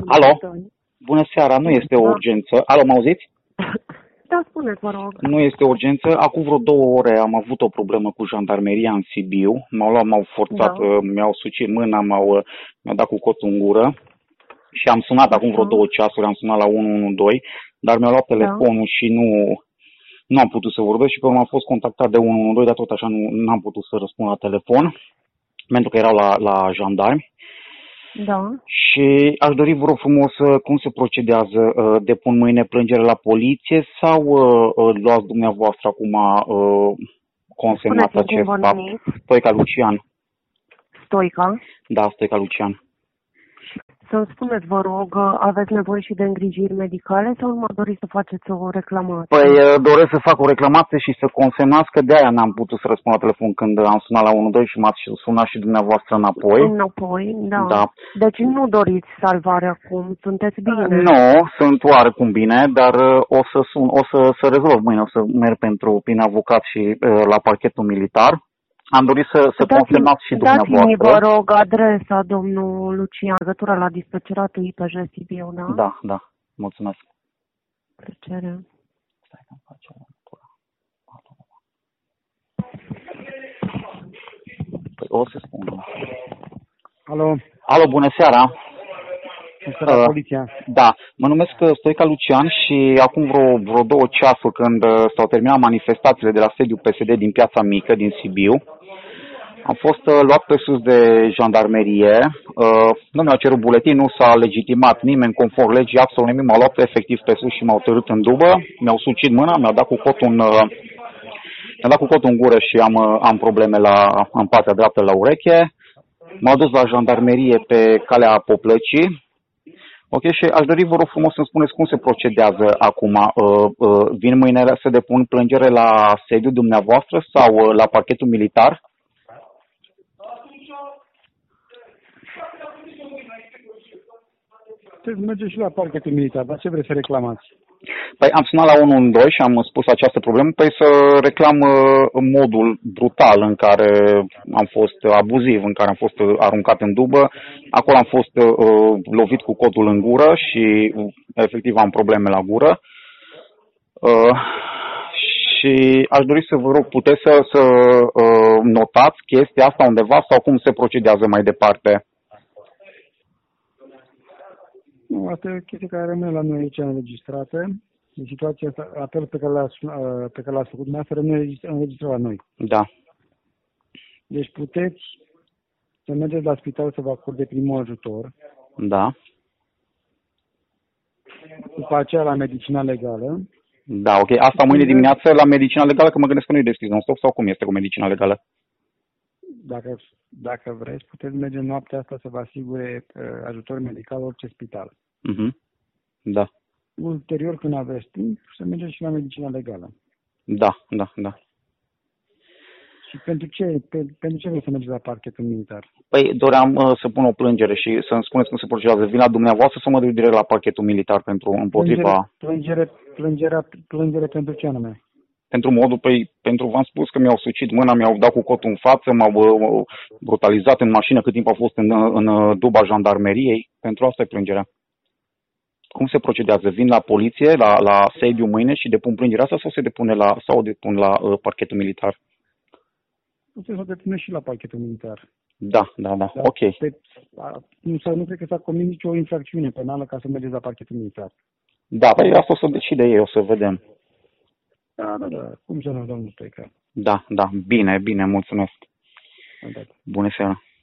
Alo? Bună seara, nu este o Da. urgență. Alo, mă auziți? Da, spuneți, vă rog. Nu este o urgență. Acum vreo 2 ore am avut o problemă cu jandarmeria în Sibiu. M-au luat, m-au forțat, Da. mi-au sucit mâna, mi-au dat cu cotul în gură. Și am sunat acum vreo 2 ceasuri, am sunat la 112, dar mi-au luat telefonul și nu am putut să vorbesc și pe urmă am fost contactat de 112, dar tot așa nu am putut să răspund la telefon, pentru că erau la jandarmi. Da. Și aș dori, vă rog frumos, cum se procedează? Depun mâine plângere la poliție sau luați dumneavoastră acum consemnat acest fapt? Stoica Lucian. Stoica? Da, Stoica Lucian. Să-mi spuneți, vă rog, aveți nevoie și de îngrijiri medicale sau nu mă doriți să faceți o reclamație? Păi doresc să fac o reclamație și să consemnați că de-aia n-am putut să răspund la telefon când am sunat la 112 și m-ați sunat și dumneavoastră înapoi. Înapoi, da. Da. Deci nu doriți salvare acum, sunteți bine? Nu, sunt oarecum bine, dar o să rezolv mâine, o să merg prin avocat și la parchetul militar. Am dorit să consemnați și dumneavoastră. Dați-mi, vă rog, adresa, domnul Lucian, legătura la dispeceratul IPJ Sibiu, da? Da, da. Mulțumesc. Plăcere. Stai că îmi face legătura. Păi o să spun. Alo. Alo, bună seara. Poliția. Da, mă numesc Stoica Lucian și acum vreo 2 ceasuri când s-au terminat manifestațiile de la sediul PSD din Piața Mică, din Sibiu, am fost luat pe sus de jandarmerie, nu mi-au cerut buletin, nu s-a legitimat nimeni conform legii, absolut nimic, m-au luat efectiv pe sus și m-au târât în dubă, mi-au sucit mâna, mi-au dat cu cotul în gură și am probleme în partea dreaptă la ureche, m-au dus la jandarmerie pe calea Poplăcii. Ok, și aș dori, vă rog frumos, să-mi spuneți cum se procedează acum. Vin mâine să depun plângere la sediul dumneavoastră sau la parchetul militar? Puteți merge și la parchetul militar, dar ce vreți să reclamați? Păi am sunat la 112 și am spus această problemă, păi să reclam modul brutal în care am fost abuziv, în care am fost aruncat în dubă. Acolo am fost lovit cu cotul în gură și efectiv am probleme la gură. Și aș dori să vă rog, puteți să notați chestia asta undeva sau cum se procedează mai departe? Nu, asta e o chestie care rămâne la noi aici înregistrată. În situația asta, apelul pe care l-ați făcut dumneavoastră rămâne înregistrat la noi. Da. Deci puteți să mergeți la spital să vă acorde primul ajutor. Da. După aceea la medicina legală. Da, ok. Asta mâine dimineață la medicina legală, că mă gândesc că nu-i deschis non-stop sau cum este cu medicina legală? Dacă vreți, puteți merge noaptea asta să vă asigure ajutor medical orice spital. Da. Ulterior, când aveți timp, să mergeți și la medicina legală. Da. Și pentru ce vreți să mergeți la parchetul militar? Păi doream să pun o plângere și să-mi spuneți cum se procedează. Vin la dumneavoastră sau mă duc direct la parchetul militar împotriva... Plângere pentru ce anume? Pentru modul, pentru v-am spus că mi-au sucit mâna, mi-au dat cu cotul în față, m-au brutalizat în mașină cât timp au fost în duba jandarmeriei. Pentru asta e plângerea. Cum se procedează? Vin la poliție, la sediu mâine și depun plângerea asta sau o depun la parchetul militar? Puteți să o depune și la parchetul militar. Da. Ok. Nu cred că s-a comis nicio infracțiune penală ca să mergeți la parchetul militar. Da, păi asta o să decide ei, o să vedem. Da. Cum să nu, domnul Stoica? Da. Bine, mulțumesc. Da. Bună seara.